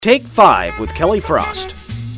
Take 5 with Kelly Frost.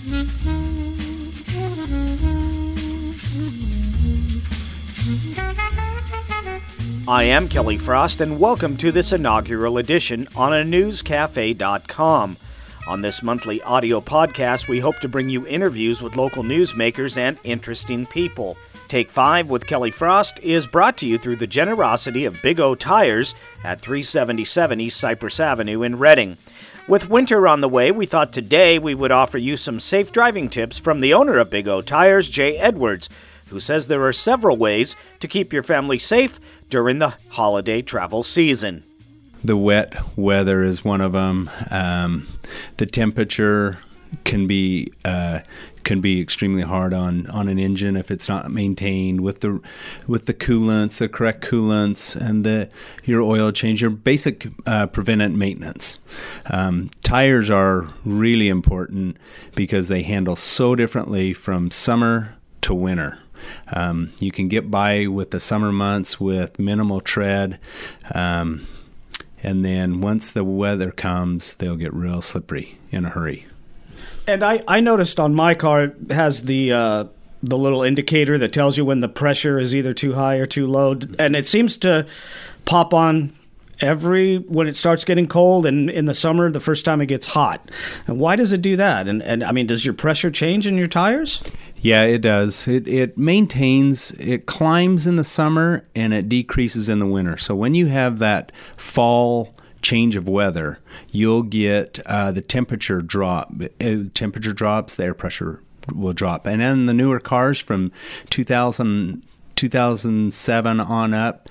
I am Kelly Frost, and welcome to this inaugural edition on anewscafe.com. On this monthly audio podcast, we hope to bring you interviews with local newsmakers and interesting people. Take 5 with Kelly Frost is brought to you through the generosity of Big O Tires at 377 East Cypress Avenue in Redding. With winter on the way, we thought today we would offer you some safe driving tips from the owner of Big O Tires, Jay Edwards, who says there are several ways to keep your family safe during the holiday travel season. The wet weather is one of them. The temperature can be extremely hard on an engine if it's not maintained with the coolants, the correct coolants, and your oil change, your basic preventive maintenance. Tires are really important because they handle so differently from summer to winter. You can get by with the summer months with minimal tread, and then once the weather comes, they'll get real slippery in a hurry. And I noticed on my car it has the little indicator that tells you when the pressure is either too high or too low, and it seems to pop on when it starts getting cold, and in the summer the first time it gets hot. And why does it do that? And I mean, does your pressure change in your tires? Yeah, it does. It climbs in the summer and it decreases in the winter. So when you have that fall change of weather, you'll get the temperature drop. Temperature drops, the air pressure will drop. And then the newer cars from 2007 on up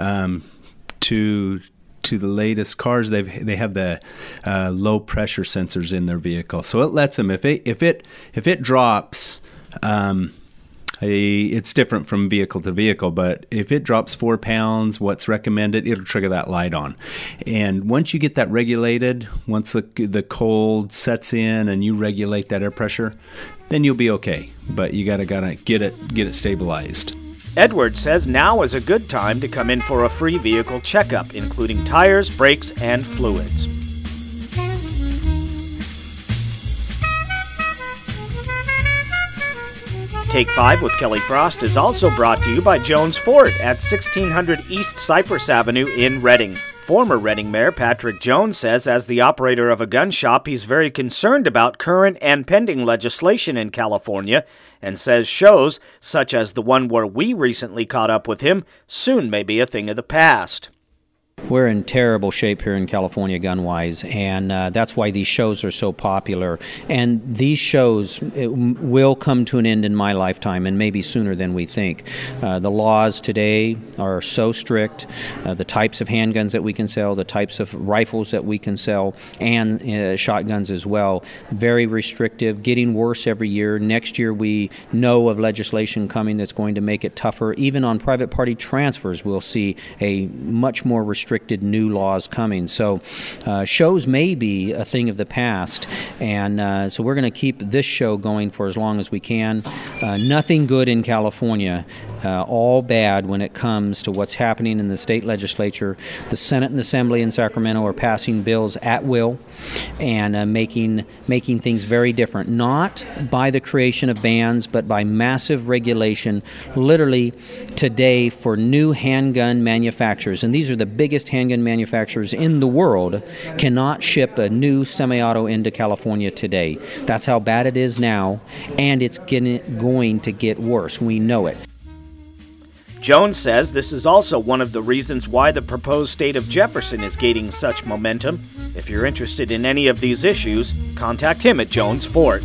to the latest cars, they have the low pressure sensors in their vehicle, so it lets them if it drops. It's different from vehicle to vehicle, but if it drops 4 pounds, what's recommended, it'll trigger that light on. And once you get that regulated, once the cold sets in and you regulate that air pressure, then you'll be okay. But you gotta get it stabilized. Edwards says now is a good time to come in for a free vehicle checkup, including tires, brakes, and fluids. Take 5 with Kelly Frost is also brought to you by Jones Ford at 1600 East Cypress Avenue in Redding. Former Redding Mayor Patrick Jones says as the operator of a gun shop, he's very concerned about current and pending legislation in California, and says shows, such as the one where we recently caught up with him, soon may be a thing of the past. We're in terrible shape here in California gun-wise, and that's why these shows are so popular. And these shows will come to an end in my lifetime, and maybe sooner than we think. The laws today are so strict, the types of handguns that we can sell, the types of rifles that we can sell, and shotguns as well. Very restrictive, getting worse every year. Next year we know of legislation coming that's going to make it tougher. Even on private party transfers, we'll see a much more restricted new laws coming. So shows may be a thing of the past, and so we're going to keep this show going for as long as we can. Nothing good in California, all bad when it comes to what's happening in the state legislature. The Senate and Assembly in Sacramento are passing bills at will and making things very different, not by the creation of bans, but by massive regulation, literally today for new handgun manufacturers. And these are the biggest handgun manufacturers in the world, cannot ship a new semi-auto into California today. That's how bad it is now, and it's going to get worse. We know it. Jones says this is also one of the reasons why the proposed state of Jefferson is gaining such momentum. If you're interested in any of these issues, contact him at Jones Ford.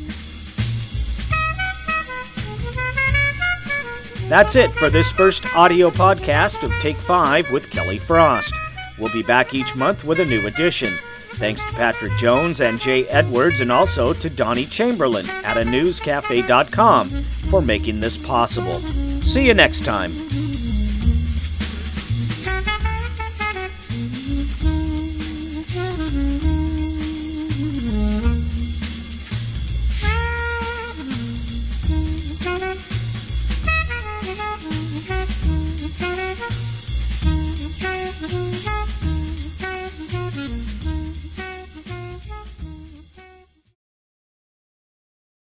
That's it for this first audio podcast of Take 5 with Kelly Frost. We'll be back each month with a new edition. Thanks to Patrick Jones and Jay Edwards, and also to Donnie Chamberlain at anewscafe.com for making this possible. See you next time.